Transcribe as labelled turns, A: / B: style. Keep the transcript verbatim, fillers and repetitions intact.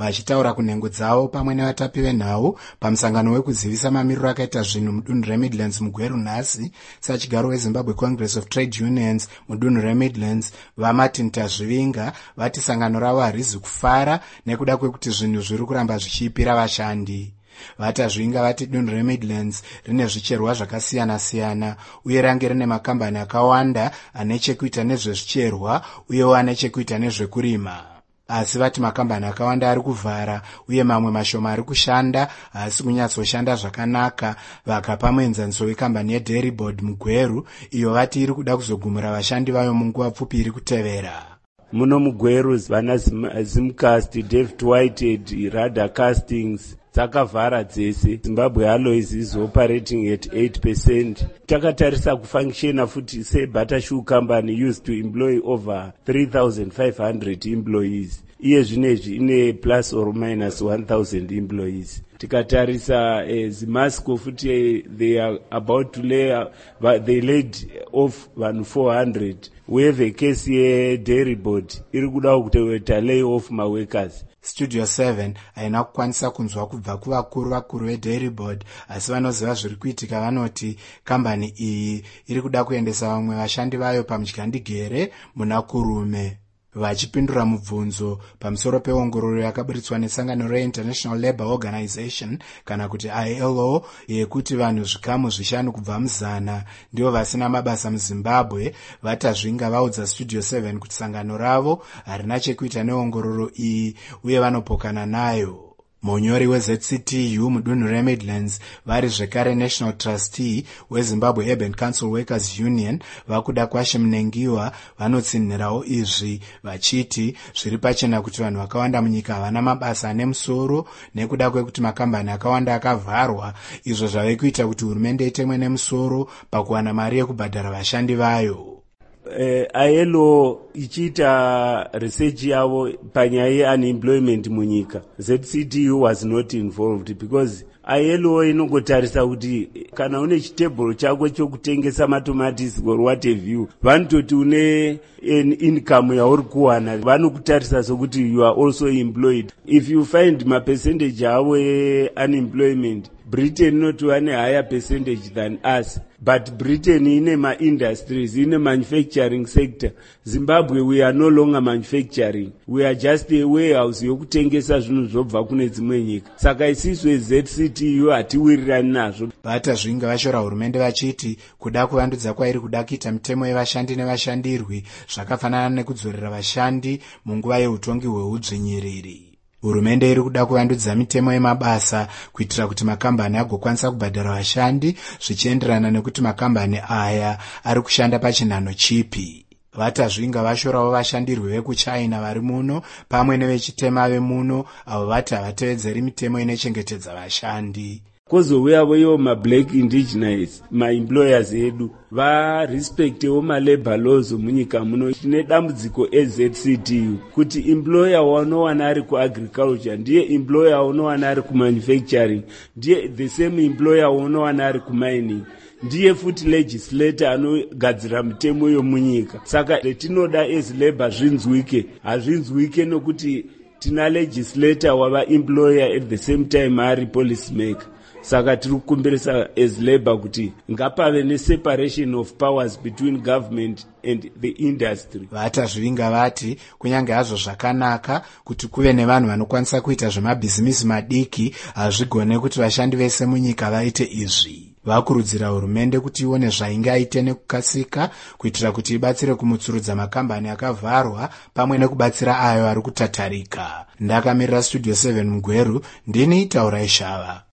A: vachitaura kunhengo dzavo pamwe nevatapi venhau pamusangano wekuzivisa mamiriro akaita zvinhu mudunhu reMidlands mugweru nhasi, sachigaro weZimbabwe Congress of Trade Unions mudunhu reMidlands, vaMartin Tazvivinga vati sangano ravo harizi kufara nekuda kwekuti zvinhu zviri kuramba zvichipira vashandi. Vatazvinga vati dunhu reMidlands rine zvicherwa zvakasiyana-siyana uye range rine makambani akawanda ane chekuita nezvezvicherwa uyewo ane chekuita nezvekurima. Asi vati makambani akawanda ari kuvhara uye mamwe mashoma ari kushanda asi kunyatsoshanda zvakanaka, vakapa muenzaniso wekambani yeDairy Board mugweru iyo vati iri kuda kuzogumura vashandi vayo munguva pfupi iri kutevera.
B: Muno mugweru vana Zimcast, David Whitehead, Radar Castings dzakavhara dzese. Zimbabwe Alloys is operating at eight percent. Takatarisa kufunctiona futi se Butter Shoe Company used to employ over three thousand five hundred employees. Iye zvinezvi ine plus or minus one thousand employees. Tikatarisa eh, Zimasco futi they are about to lay uh, they laid off one four hundred. We have a case here Dairy Board iri kuda kuti lay off my workers.
A: Studio seven haina kukwanisa kunzwa kubva kuvakuru vakuru veDairy Board, asi vanoziva zviri kuitika vanoti kambani iyi iri kuda kuendesa vamwe vashandi vayo pamudyandigere muna kurume. Vachipindura mubvunzo pamusoro peongororo yakaburitswa nesangano reInternational Labour Organization kana kuti I L O yekuti vanhu zvikamu zvishanu kubva muzana ndivo vasina mabasa muZimbabwe, Vatazvinga vaudza Studio seven kuti sangano ravo harina chekuita neongororo iyi uye vanopokana nayo. Munyori weZ C T U mudunhu reMidlands vari zvekare National Trustee weZimbabwe Urban Council Workers Union vakuda kwashe Mnengiwa vanotsinhirawo izvi vachiti zviri pachena kuti vanhu vakawanda munyika havana mabasa ane musoro nekuda kwekuti makambani akawanda akavharwa, izvo zvave kuita kuti hurumende itemwe nemusoro pakuwana mari yekubhadhara vashandi vayo.
B: Uh, I L O ichita research yavo panyaya yeunemployment munyika. Z C T U was not involved because I L O inongotarisa kuti kana une chitebhuro chako chokutengesa matomatisi or what have you, vanototi une an income yauri kuwana, vanokutarisa sokuti you are also employed. If you find ma percentage avo unemployment, Britain not one higher percentage than us, but Britain ine ma industries, ine manufacturing sector. Zimbabwe we are no longer manufacturing, we are just a warehouse yokutengesa zvinhu zvobva kune dzimwe nyika. Saka isiswe Z C T U hatiwirirani nazvo.
A: Vatazvinga vashora hurumende vachiti kuda kuvandudza kwairi kuda kuita mitemo yevashandi nevashandirwi zvakafanana nekudzorera vashandi munguva yeutongi hweudzvinyiriri. Hurumende iri kuda kuvandudza mitemo yemabasa kuitira kuti makambani agokwanisa kubhadhara vashandi zvichienderana nekuti makambani aya ari kushanda pachinhano chipi. Vatazvinga vashorawo vashandirwi vekuChina vari muno pamwe nevechitema vemuno avo vati havatevedzeri mitemo inochengetedza vashandi.
B: Kozouyawo iwo mablack indigenous maemployers edu varespektewo malabor laws munyika muno. Tine dambudziko eZ C T U kuti employer wanowana ari kuagriculture ndiye employer wanowana ari kumanufacturing, ndiye the same employer wanowana ari kumining, ndiye futi legislator anogadzira mitemo yomunyika. Saka letinoda as labor zvinzwike, hazvinzwike nokuti tina legislator wava employer at the same time ari policy maker. Saka tiri kukumbirisa as labor kuti ngapave ne-separation of powers between government and the industry.
A: Vatazvinga vati kunyange hazvo zvakanaka kuti kuve nevanhu vanokwanisa kuita zvemabhizimisi madiki, hazvigone kuti vashandi vese munyika vaite izvi. Vakurudzira hurumende kuti ione zvaingaite nekukasika kuitira kuti ibatsire kumutsurudza makambani akavharwa pamwe nekubatsira ayo ari kutatarika. Ndakamirira Studio seven mugweru, ndini Taura Ishava.